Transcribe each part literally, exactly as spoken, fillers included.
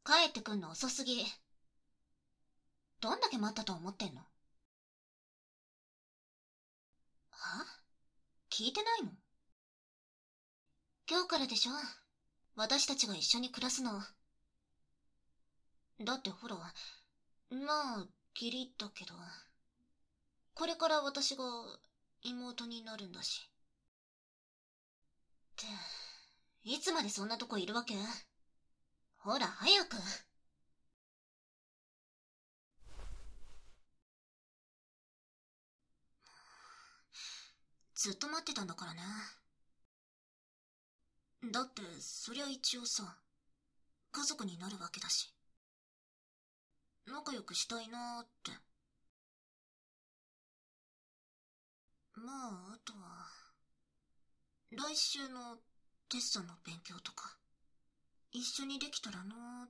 帰ってくんの遅すぎ。どんだけ待ったと思ってんの？は？聞いてないの？今日からでしょ、私たちが一緒に暮らすの。だってほら、まあ、義理だけど、これから私が妹になるんだし。って、いつまでそんなとこいるわけ？ほら、早く。ずっと待ってたんだからね。だって、そりゃ一応さ、家族になるわけだし。仲良くしたいなーって。まあ、あとは、来週のテストの勉強とか、一緒にできたらなーって。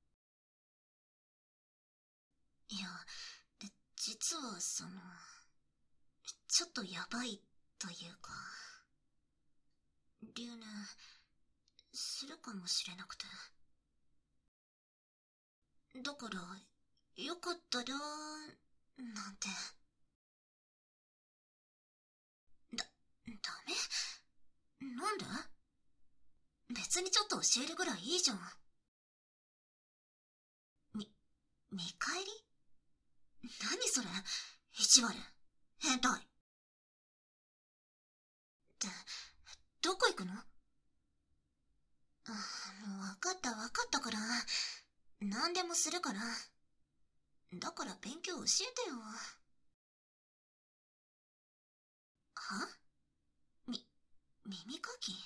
いや、で実はその、ちょっとヤバいというか、留年、するかもしれなくて。だから、よかったら、なんて。だ、ダメ？なんで？別にちょっと教えるぐらいいいじゃん。み、見返り？何それ？意地悪。変態。って、どこ行くの？あ、もう分かった分かったから。何でもするから。だから勉強教えてよ。は？み、耳かき？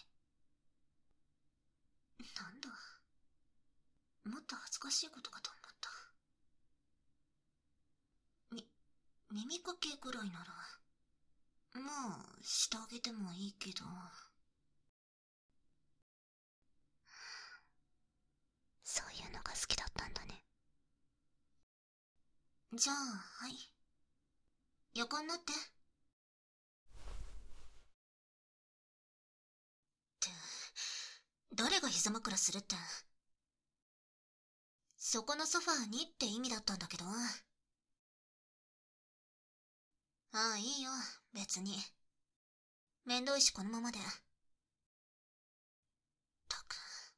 なんだ。もっと恥ずかしいことかと思った。み、耳かきぐらいなら、まあ、してあげてもいいけど。そういうのが好きだったんだね。じゃあ、はい。横になって。って、誰が膝枕するって。そこのソファーにって意味だったんだけど。ああ、いいよ、別に。面倒いしこのままで。ったく。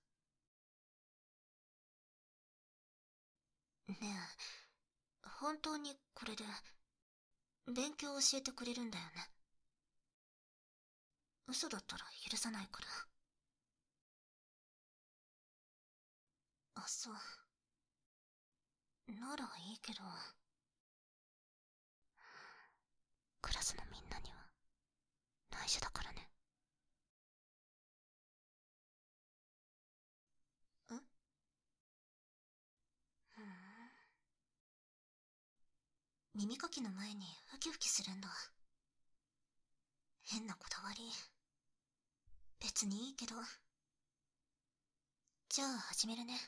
ねえ、本当にこれで、勉強教えてくれるんだよね。嘘だったら許さないから。あ、そう。ならいいけど、クラスのみんなには内緒だからね。ん？ふん。耳かきの前にウキウキするんだ。変なこだわり。別にいいけど。じゃあ始めるね。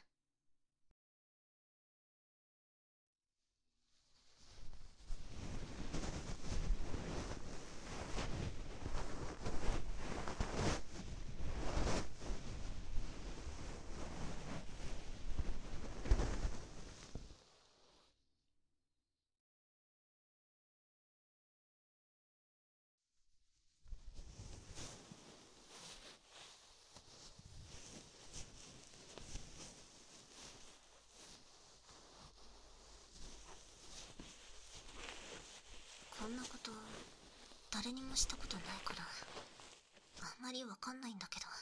こんなこと誰にもしたことないからあんまりわかんないんだけど、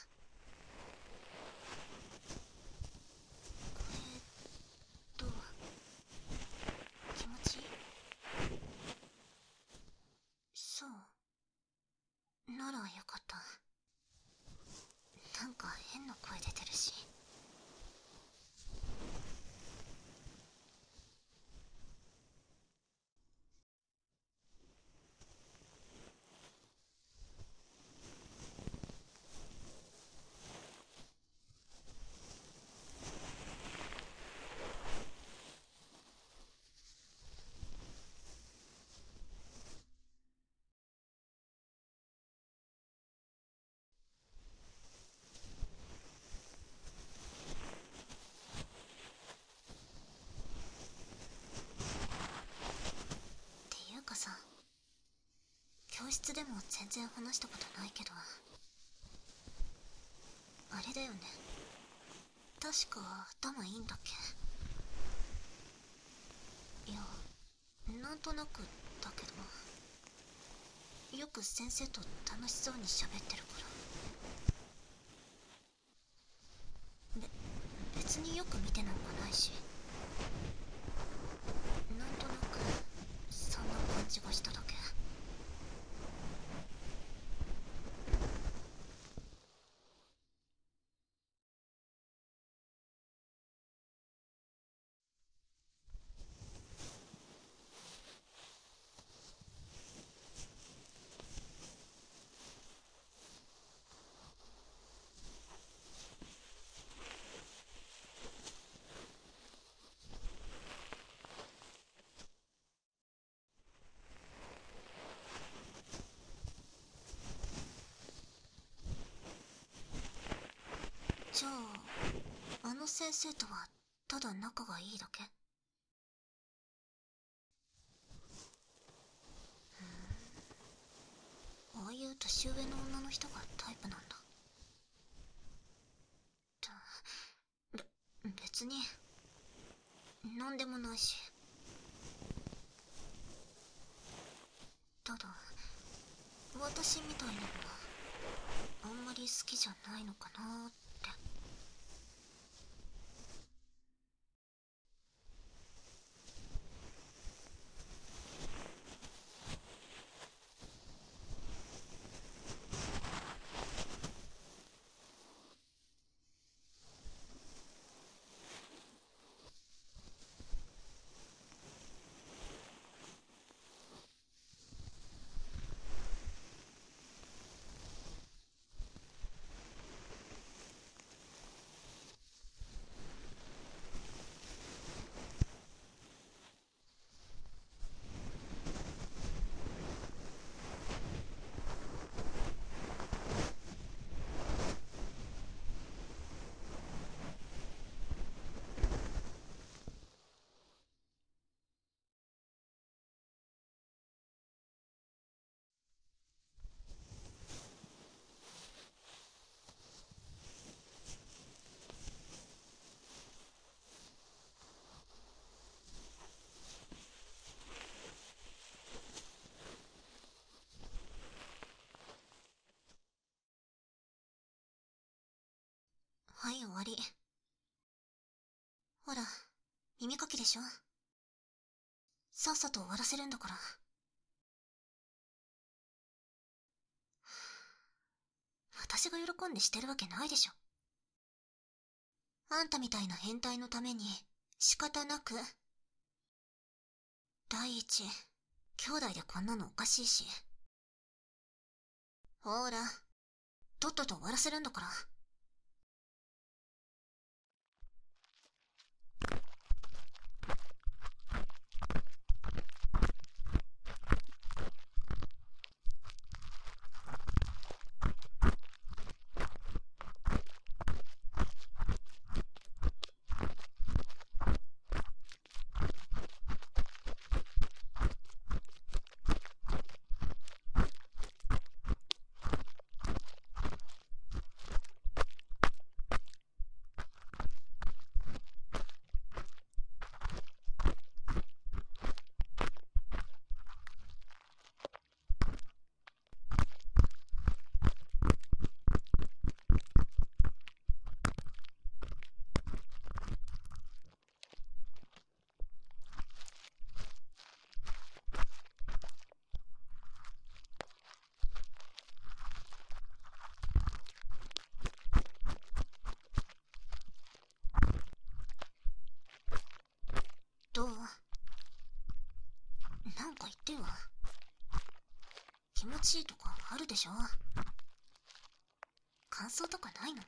これどう？気持ちいい？そうならよかった。なんか変な声出てるし。 室でも全然話したことないけど、あれだよね、確か頭いいんだっけ。いや、なんとなくだけど、よく先生と楽しそうに喋ってるから。べ別によく見てなんかないし、なんとなくそんな感じがしただけ。じゃあ、あの先生とはただ仲がいいだけ？ああいう年上の女の人がタイプなんだ。べ別になんでもないし。ただ私みたいなのはあんまり好きじゃないのかなーって。はい、終わり。ほら、耳かきでしょ。さっさと終わらせるんだから。私が喜んでしてるわけないでしょ。あんたみたいな変態のために仕方なく。第一、兄弟でこんなのおかしいし。ほーら、とっとと終わらせるんだから。どう？なんか言ってよ。気持ちいいとかあるでしょ。感想とかないの？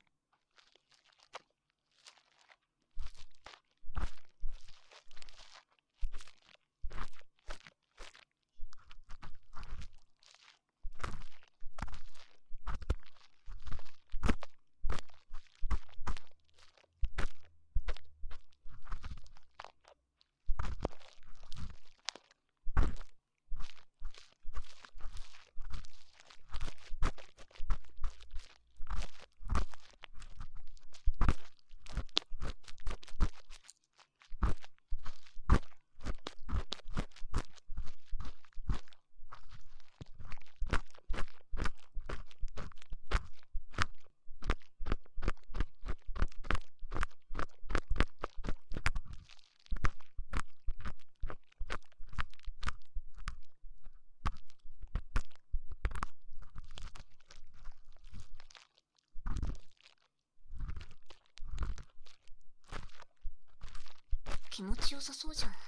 気持ちよさそうじゃん。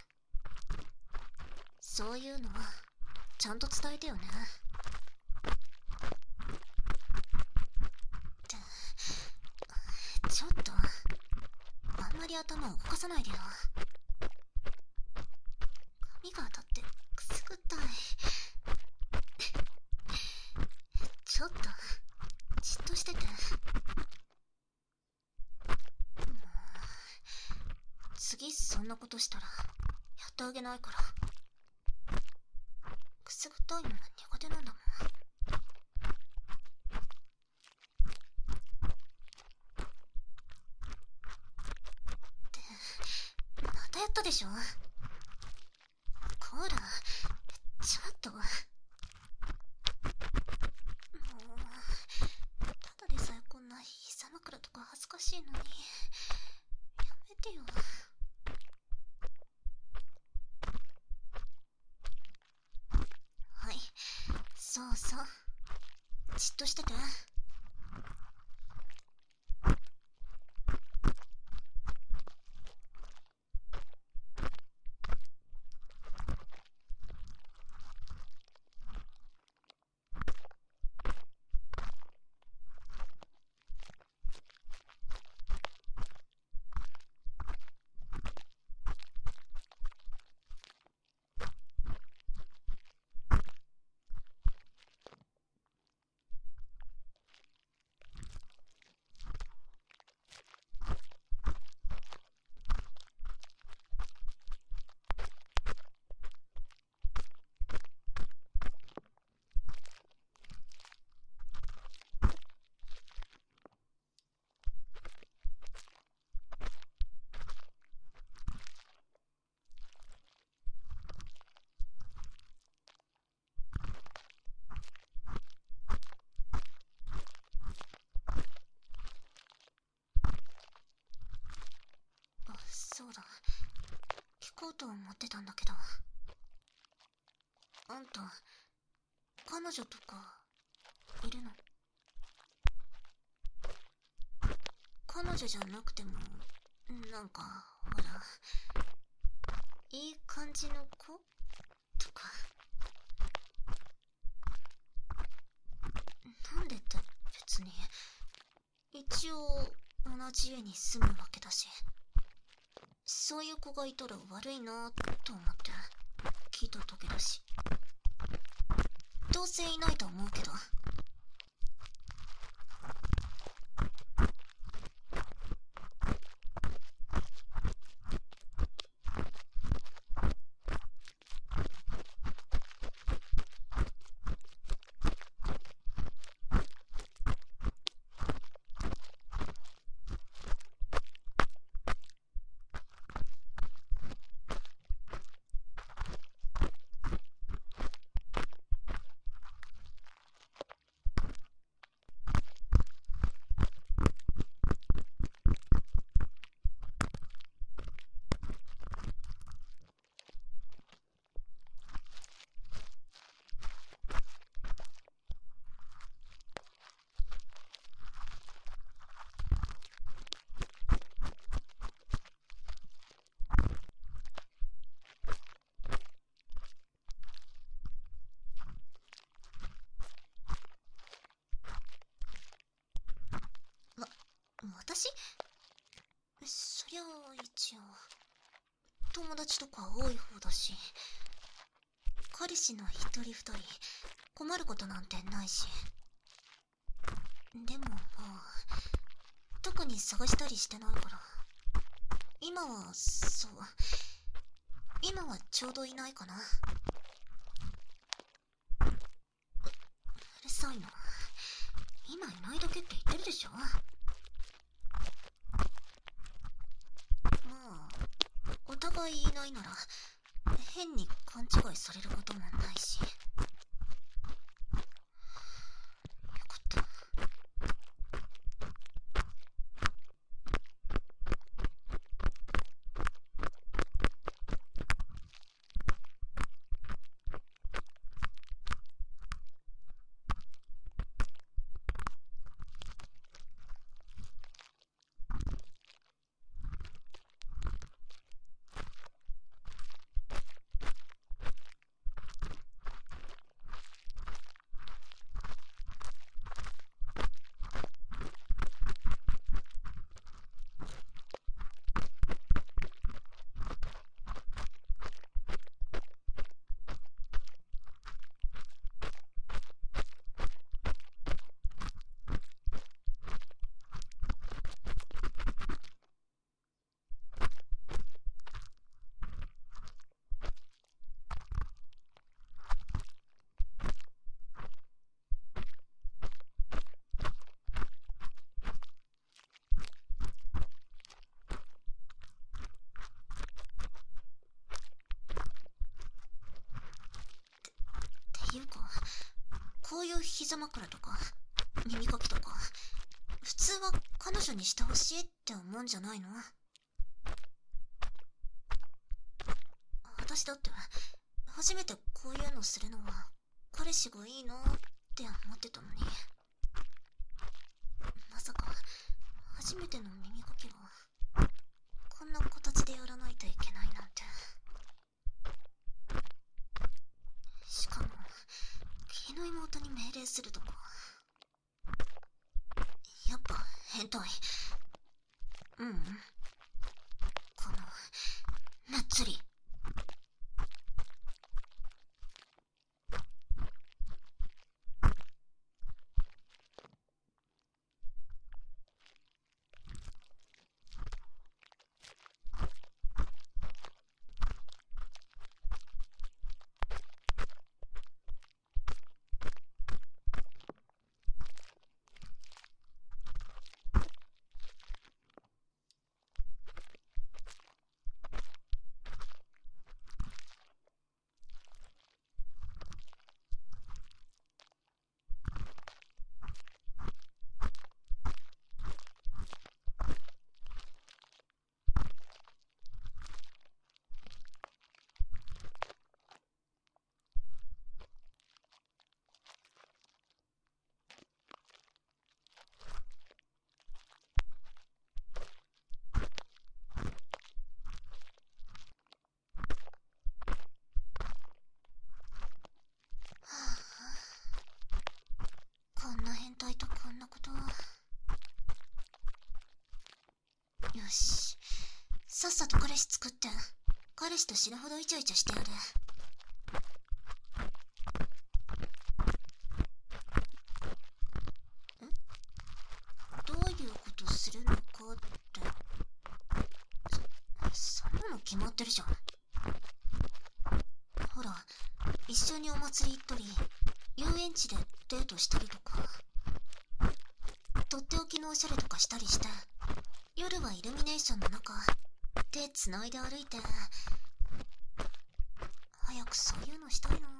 そういうのはちゃんと伝えてよね。ちょっとあんまり頭を動かさないでよ。髪が当たってくすぐったい。ちょっとじっとしてて。次そんなことしたらやってあげないから。くすぐったいのは苦手なんだもん。ってまたやったでしょ。こらちょっともうただでさえこんな膝枕とか恥ずかしいのにやめてよ。はい、そうそうじっとしてて。あ、そうだ、聞こうと思ってたんだけど、あんた彼女とかいるの？彼女じゃなくてもなんかほらいい感じの子とか。なんでって別に一応同じ家に住むわけだし、そういう子がいたら悪いなと思って聞いただけだし。どうせいないと思うけど。私？そりゃあ一応友達とか多い方だし、彼氏の一人二人困ることなんてないし。でももう特に探したりしてないから、今はそう今はちょうどいないかな。う、うるさいな。今いないだけって言ってるでしょ。まあお互いいないなら変に勘違いされることもないし。よかった。 膝枕とか耳かきとか普通は彼女にしてほしいって思うんじゃないの？私だって初めてこういうのするのは彼氏がいいなって思ってたのに、まさか初めての耳かきをこんな形でやらないといけないなんて。しかも義理の妹に命令するとか、やっぱ変態。ううん、このなっつり。こんな変態とこんなこと。よし、さっさと彼氏作って彼氏と死ぬほどイチャイチャしてやる。ん？どういうことするのかってそ、そんなの決まってるじゃん。ほら、一緒にお祭り行ったり遊園地でデートしたりとか、とっておきのおしゃれとかしたりして、夜はイルミネーションの中手つないで歩いて。早くそういうのしたいな。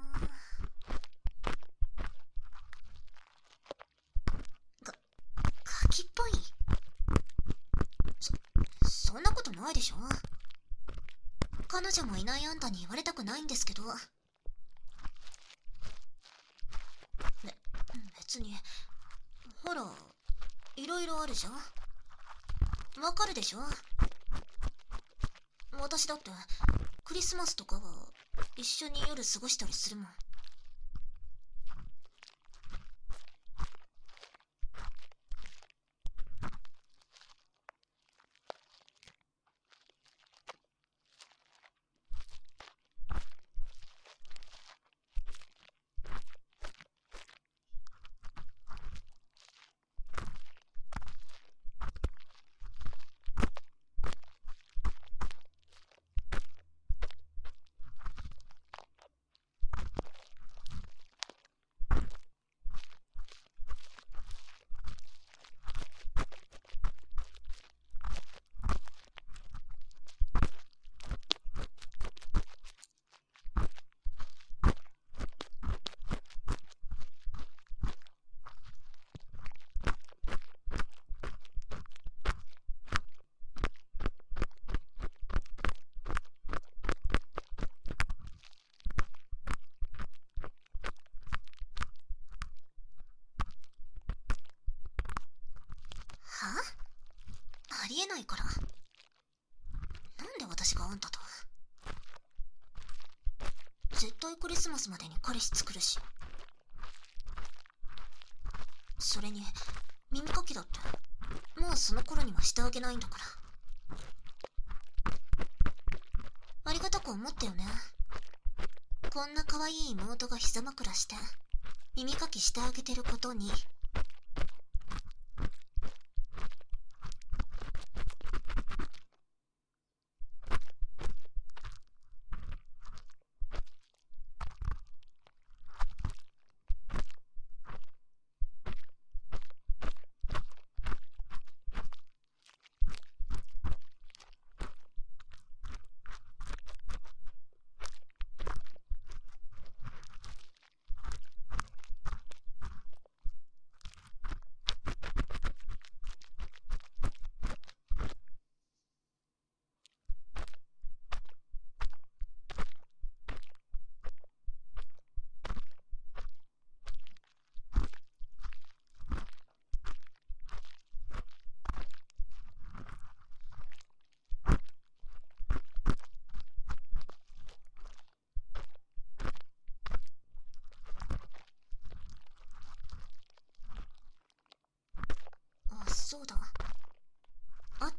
がガキっぽい？そそんなことないでしょ。彼女もいないあんたに言われたくないんですけど。べ別にほら、いろいろあるじゃん。わかるでしょ。私だってクリスマスとかは一緒に夜過ごしたりするもん。は？ありえないから。なんで私があんたと。絶対クリスマスまでに彼氏作るし。それに耳かきだってもうその頃にはしてあげないんだから。ありがたく思ったよね。こんな可愛い妹が膝枕して耳かきしてあげてることに。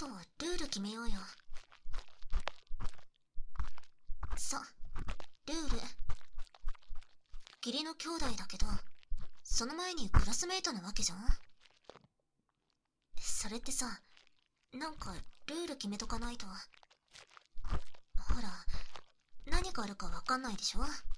とルール決めようよ。さ、ルール。義理の兄弟だけど、その前にクラスメイトなわけじゃん。それってさ、なんかルール決めとかないと。ほら、何があるかわかんないでしょ。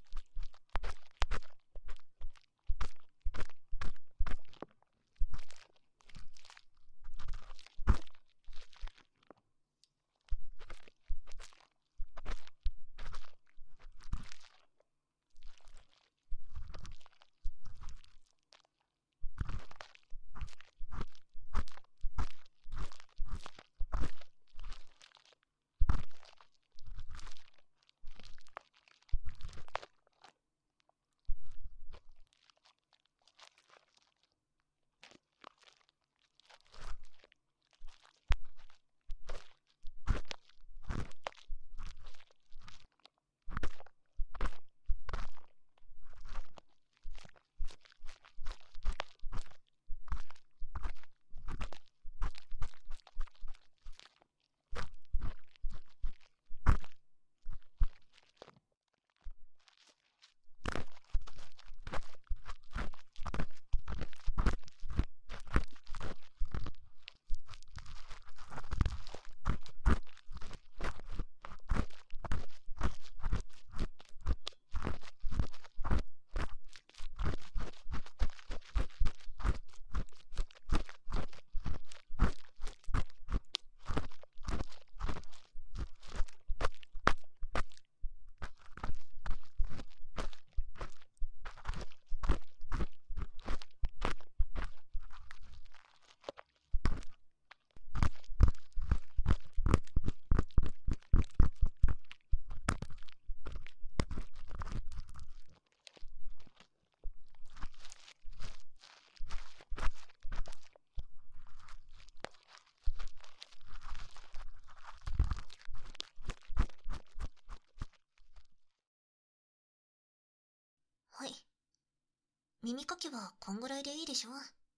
はい。耳かきはこんぐらいでいいでしょ。は？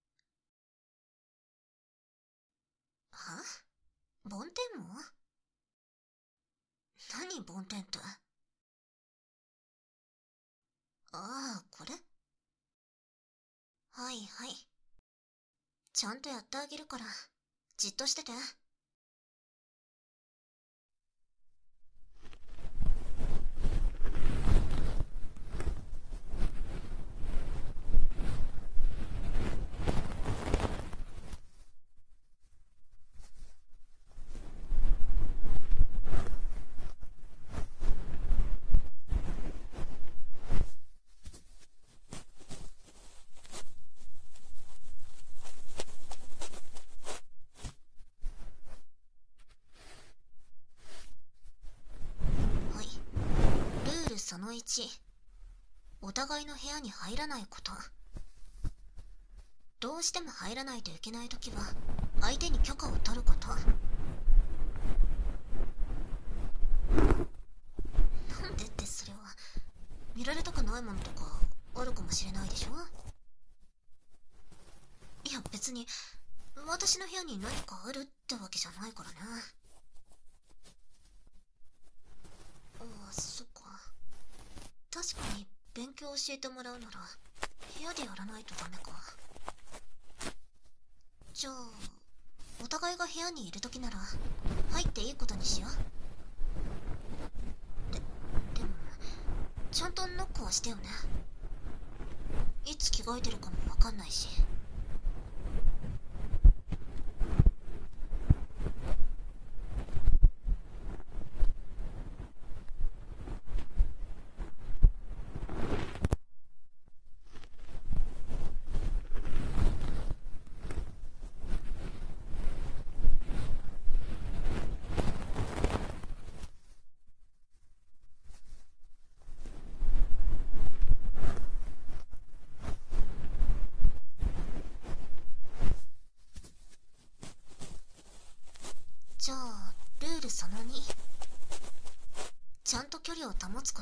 梵天も？何梵天って。ああ、これ？はいはい。ちゃんとやってあげるから、じっとしてて。はい。ルールそのいち。お互いの部屋に入らないこと。どうしても入らないといけないときは、相手に許可を取ること。なんでってそれは、見られたくないものとかあるかもしれないでしょ。いや別に、私の部屋に何かあるってわけじゃないからね。ああ、そっか。確かに勉強教えてもらうなら部屋でやらないとダメか。じゃあお互いが部屋にいる時なら入っていいことにしよう。ででもちゃんとノックはしてよね。いつ着替えてるかもわかんないし。じゃあルールそのに。ちゃんと距離を保つこと。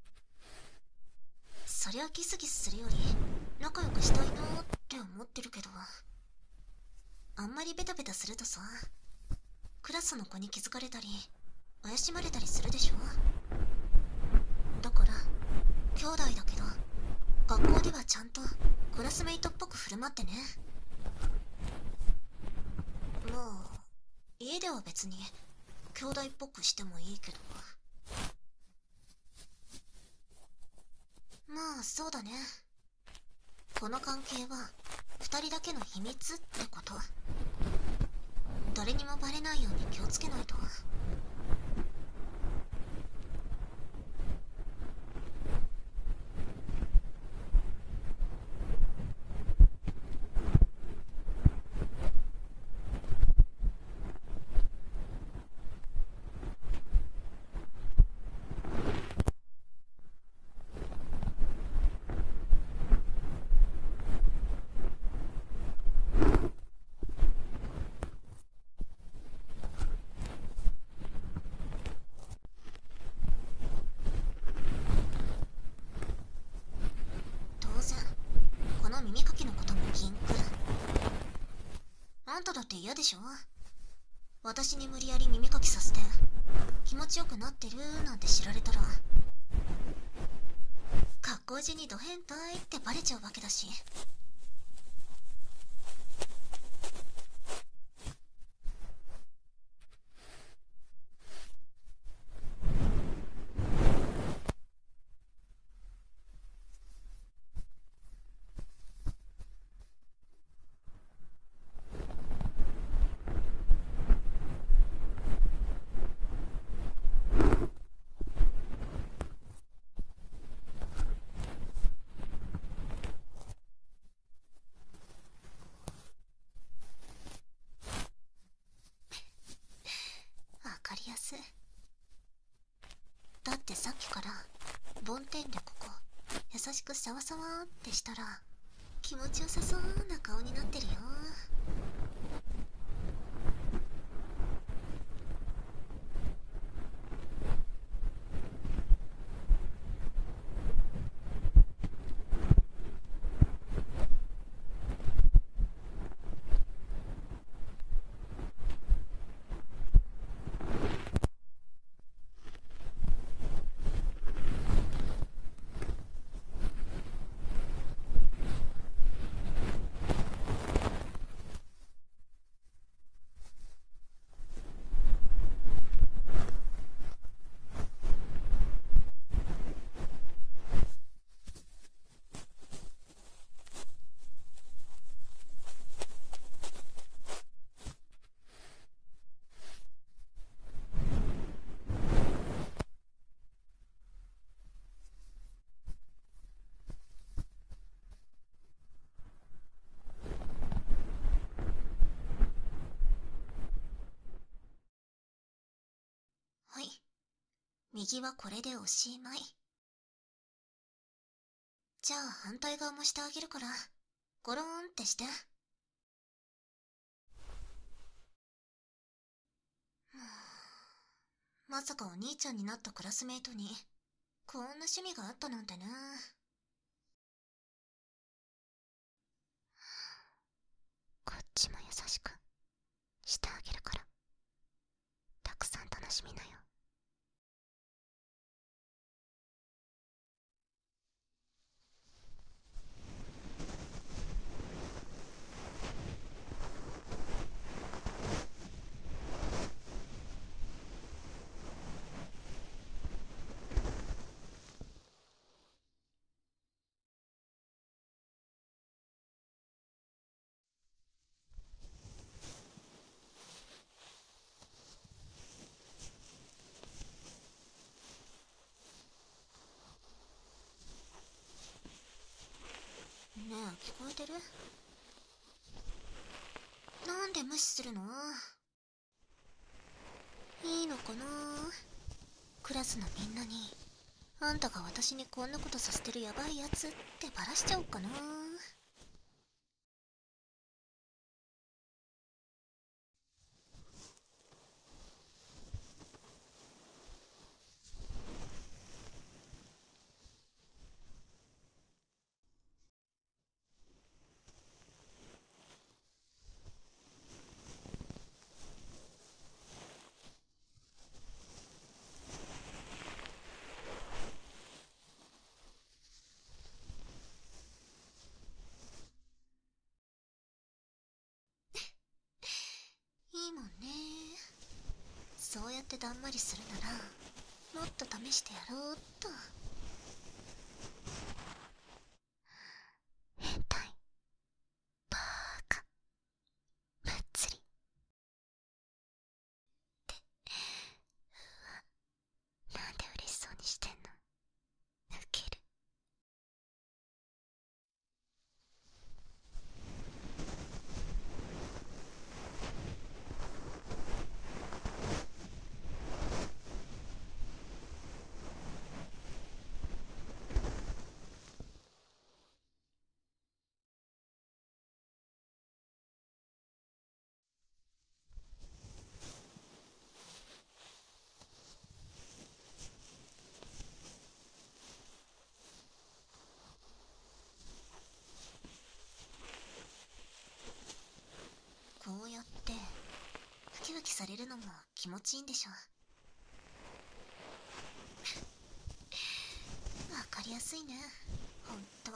そりゃギスギスするより仲良くしたいなって思ってるけど、あんまりベタベタするとさ、 クラスの子に気づかれたり怪しまれたりするでしょ。だから兄弟だけど学校ではちゃんとクラスメイトっぽく振る舞ってね。まあ家では別に兄弟っぽくしてもいいけど。まあそうだね。この関係は二人だけの秘密ってこと。誰にもバレないように気をつけないと。当然この耳かきのことも禁句。あんただって嫌でしょ。私に無理やり耳かきさせて気持ちよくなってるなんて知られたら学校中にド変態ってバレちゃうわけだし。わかりやすい。だってさっきから梵天でここ優しくサワサワーってしたら気持ちよさそうな顔になってるよ。はい、右はこれでおしまい。じゃあ反対側もしてあげるからゴローンってして。まさかお兄ちゃんになったクラスメイトにこんな趣味があったなんてね。こっちも優しくしてあげるからたくさん楽しみなよ。ねえ聞こえてる？なんで無視するの？いいのかな？クラスのみんなにあんたが私にこんなことさせてるヤバいやつってバラしちゃおうかな。 そうやってだんまりするならもっと試してやろうっと。変態バーカむっつりってうわ、なんで嬉しそうにしてんの。ウケる。こうやってウキウキされるのも気持ちいいんでしょ。わかりやすいね、ほんと。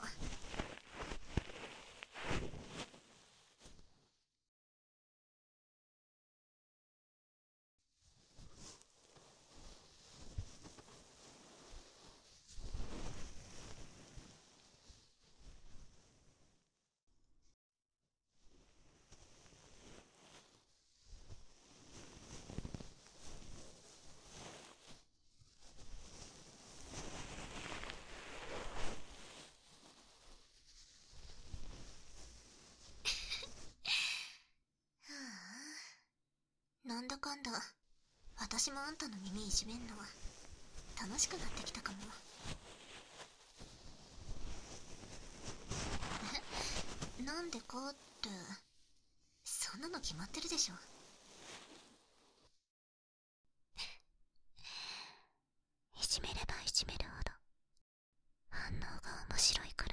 なんだかんだ私もあんたの耳いじめんの楽しくなってきたかも。え、なんでかってそんなの決まってるでしょ。いじめればいじめるほど反応が面白いから。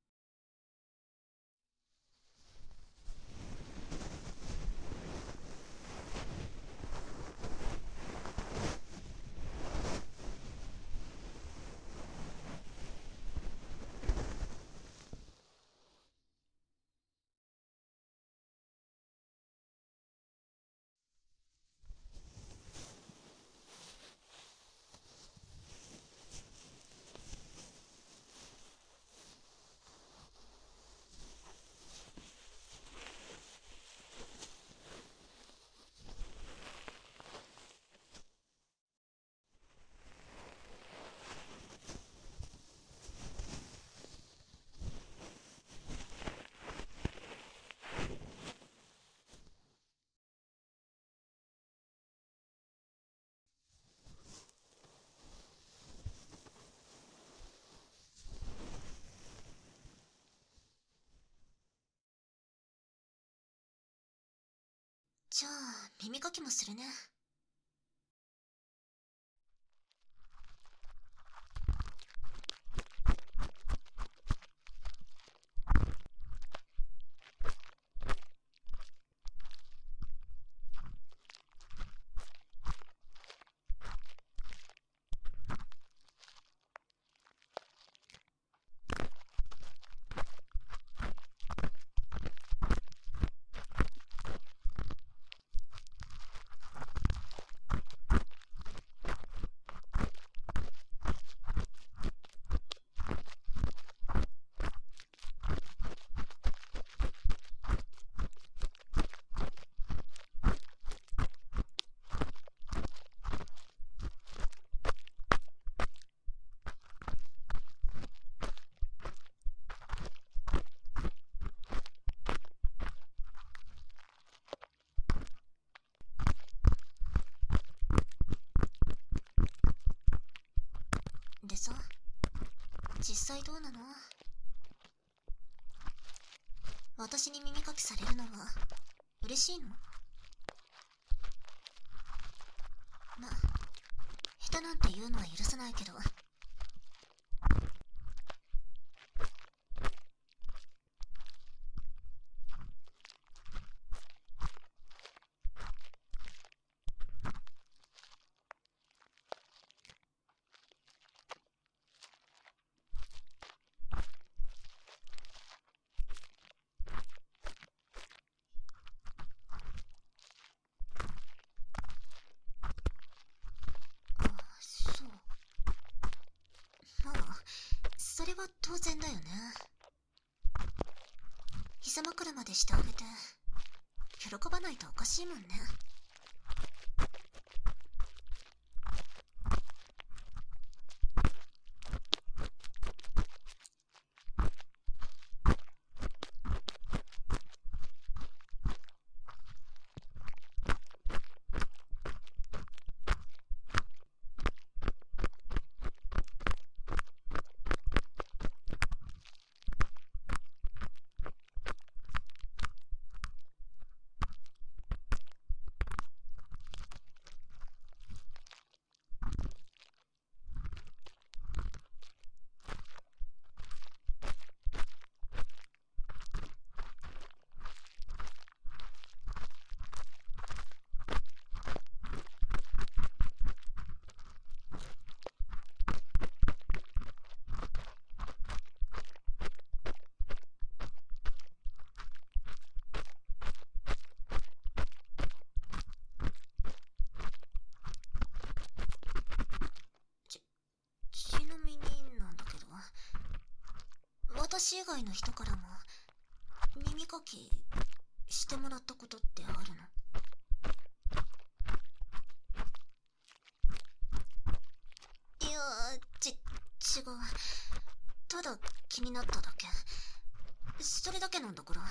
じゃあ耳かきもするね。でさ、実際どうなの？私に耳かきされるのは嬉しいの？ま、下手なんて言うのは許さないけど。 は当然だよね。膝枕までしてあげて喜ばないとおかしいもんね。ちなみになんだけど、私以外の人からも耳かきしてもらったことってあるの？いやち違う、ただ気になっただけ、それだけなんだから。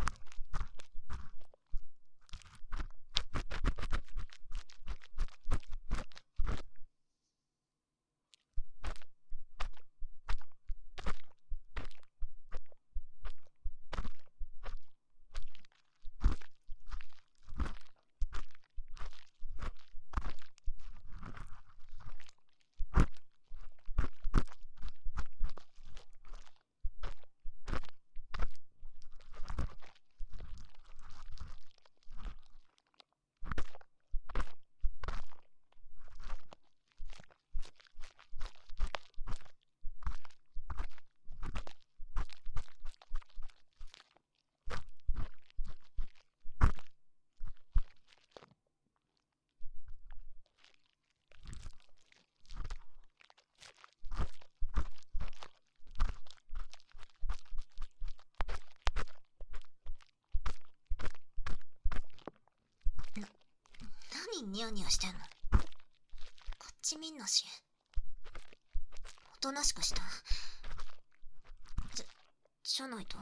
何ニヤニヤしてんの？こっち見んなし。おとなしくして。じゃ、じゃないと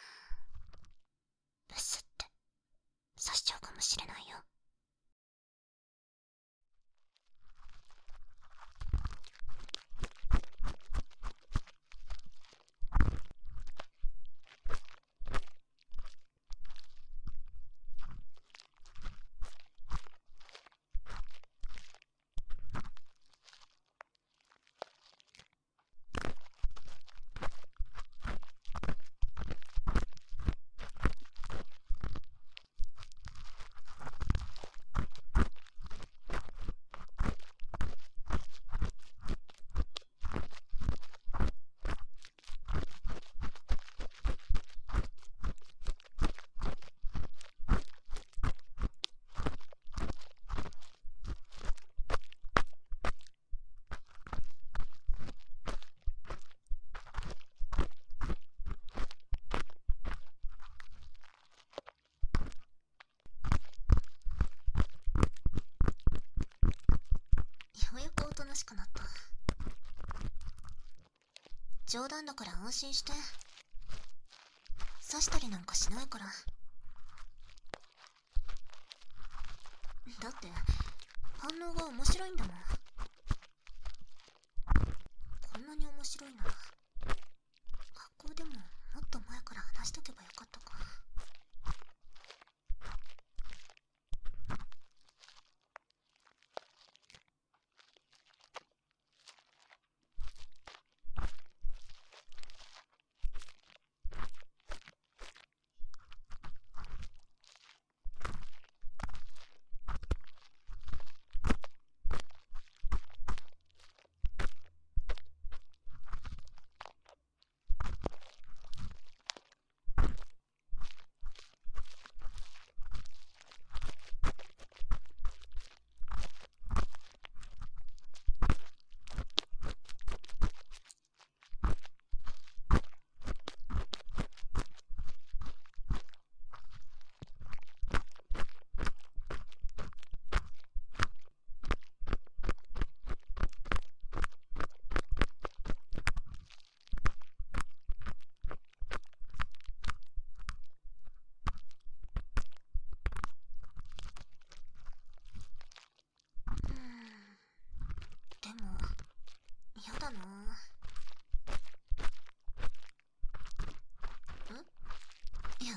ブスって刺しちゃうかもしれないよ。ようやくおとなしくなった。冗談だから安心して。刺したりなんかしないから。だって反応が面白いんだもん。こんなに面白いなら学校でももっと前から話しとけばよかったか。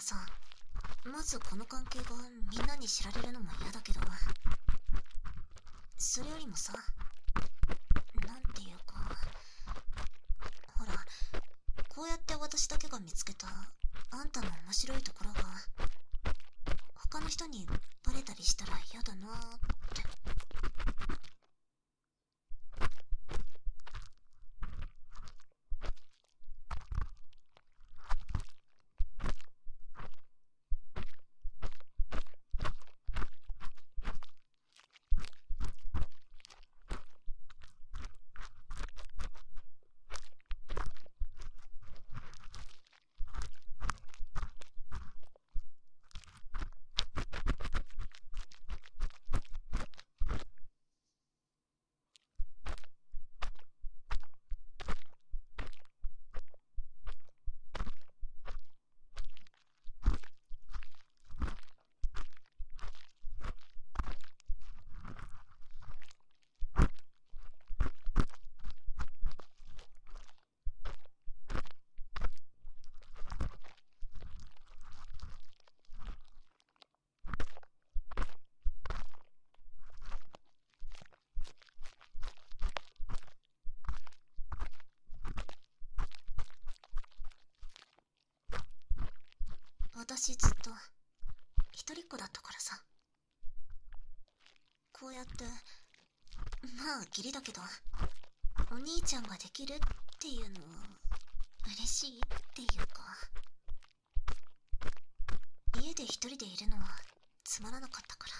さ、まずこの関係がみんなに知られるのも嫌だけど、それよりもさ、なんていうか、ほら、こうやって私だけが見つけたあんたの面白いところが他の人にバレたりしたら嫌だなーって。私ずっと一人っ子だったからさ、こうやってまあ義理だけどお兄ちゃんができるっていうのは嬉しいっていうか、家で一人でいるのはつまらなかったから、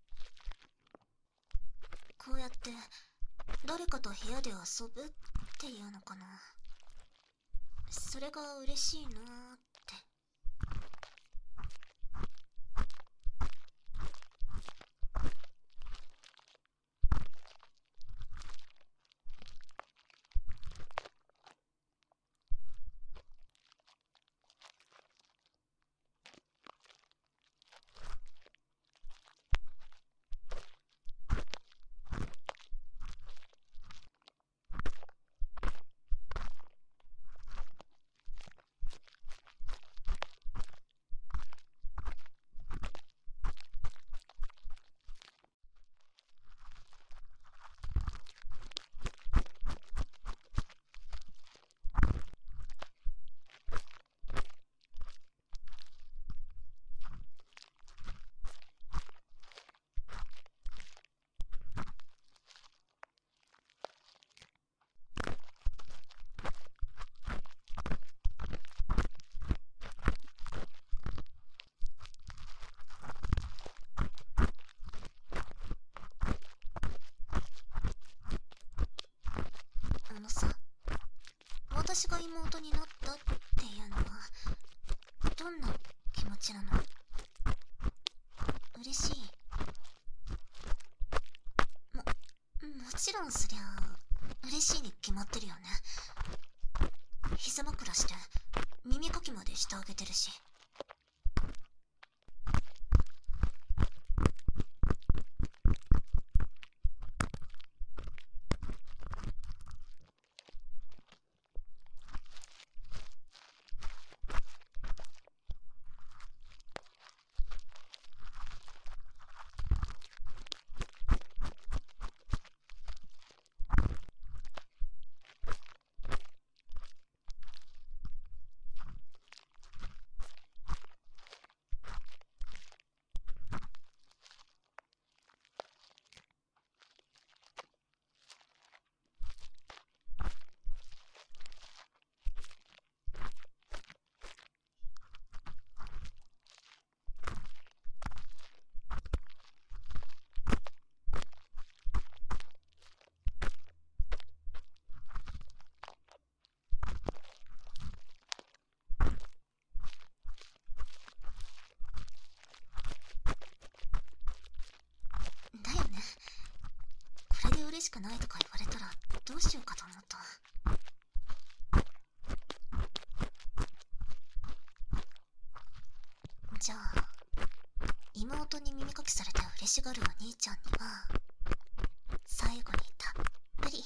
こうやって誰かと部屋で遊ぶっていうのかな、それが嬉しいなーって。あのさ、私が妹になったっていうのはどんな気持ちなの？嬉しい？も、もちろんそりゃ嬉しいに決まってるよね。膝枕して耳かきまでしてあげてるし。だよね。これで嬉しくないとか言われたらどうしようかと思った。じゃあ妹に耳かきされて嬉しがるお兄ちゃんには最後にたっぷり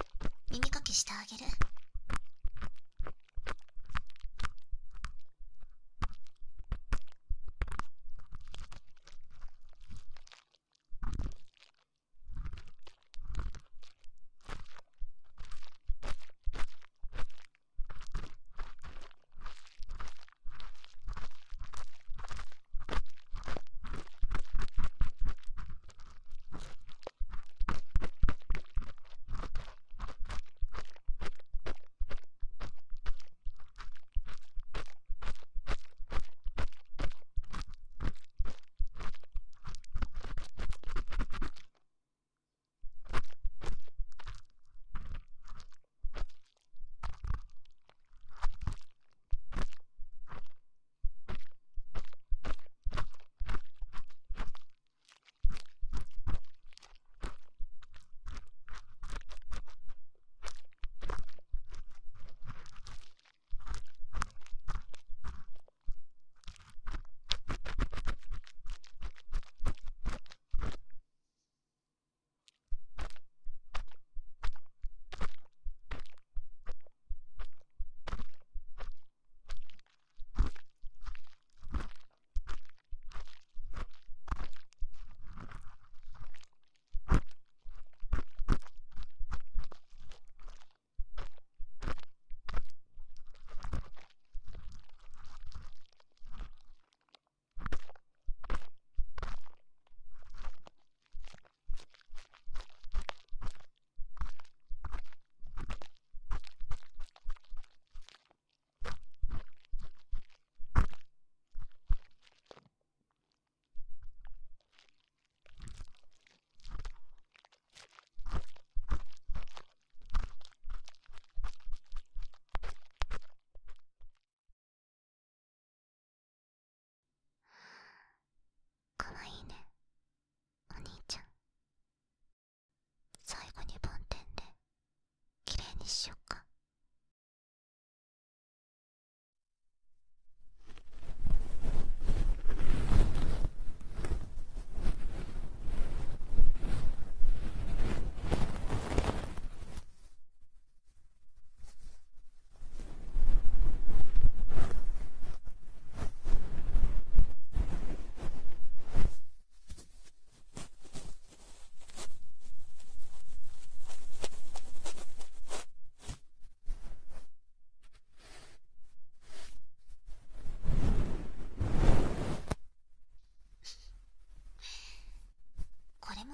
耳かきしてあげる。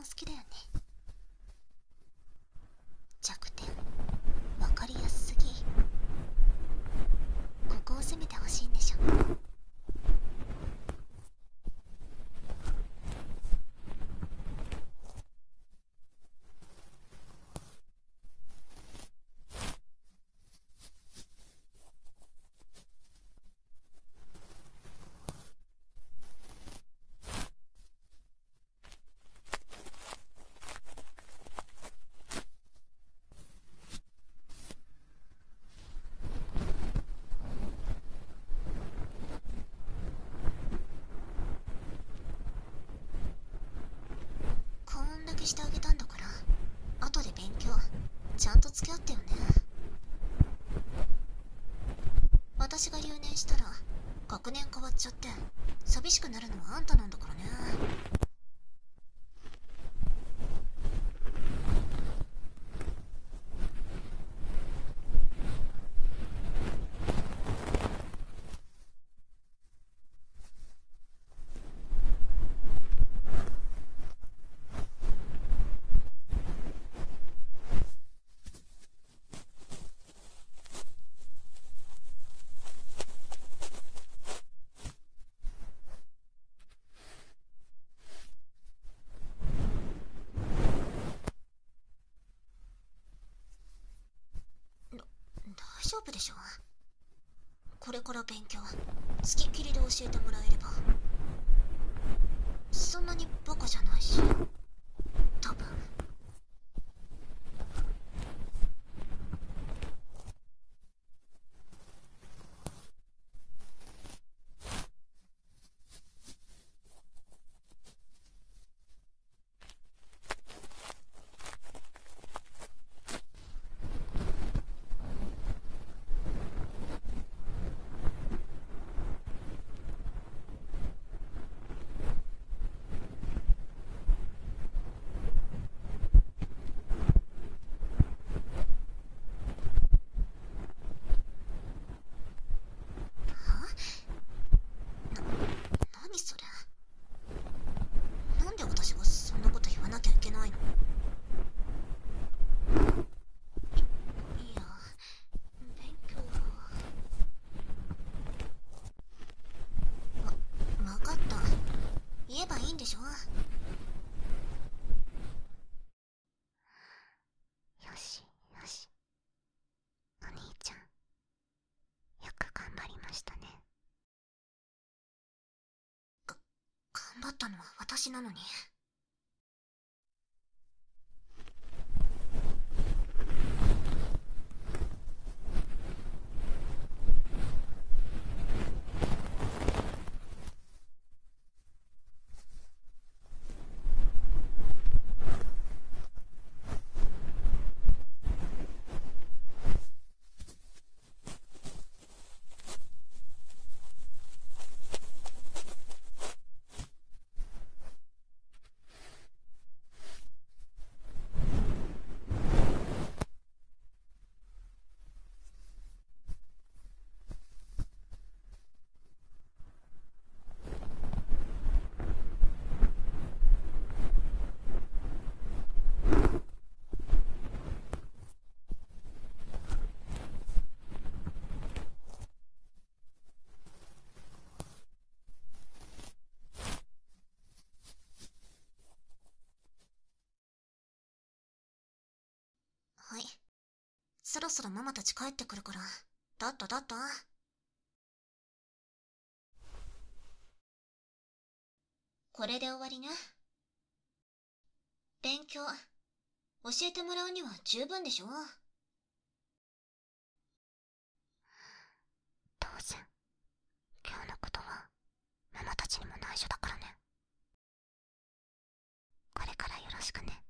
好きだよね。弱点わかりやすすぎ。ここを攻めてほしいんでしょ。してあげたんだから、後で勉強ちゃんと付き合ってよね。私が留年したら学年変わっちゃって寂しくなるのはあんたなんだからね。大丈夫でしょ。これから勉強付きっきりで教えてもらえれば。そんなにバカじゃないし、多分。何それ。なんで私がそんなこと言わなきゃいけないの。いいや、勉強は。わ、わかった。言えばいいんでしょ。よしよし、お兄ちゃんよく頑張りましたね。が頑張ったのは私なのに。はい、そろそろママたち帰ってくるから、だっただった。これで終わりね。勉強教えてもらうには十分でしょ。当然今日のことはママたちにも内緒だからね。これからよろしくね。